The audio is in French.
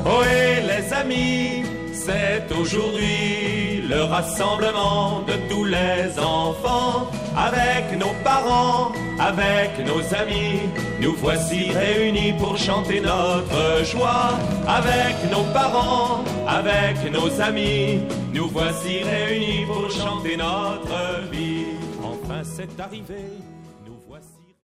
Ohé les amis, c'est aujourd'hui le rassemblement de tous les enfants. Avec nos parents, avec nos amis, nous voici réunis pour chanter notre joie. Avec nos parents, avec nos amis, nous voici réunis pour chanter notre vie. Enfin c'est arrivé,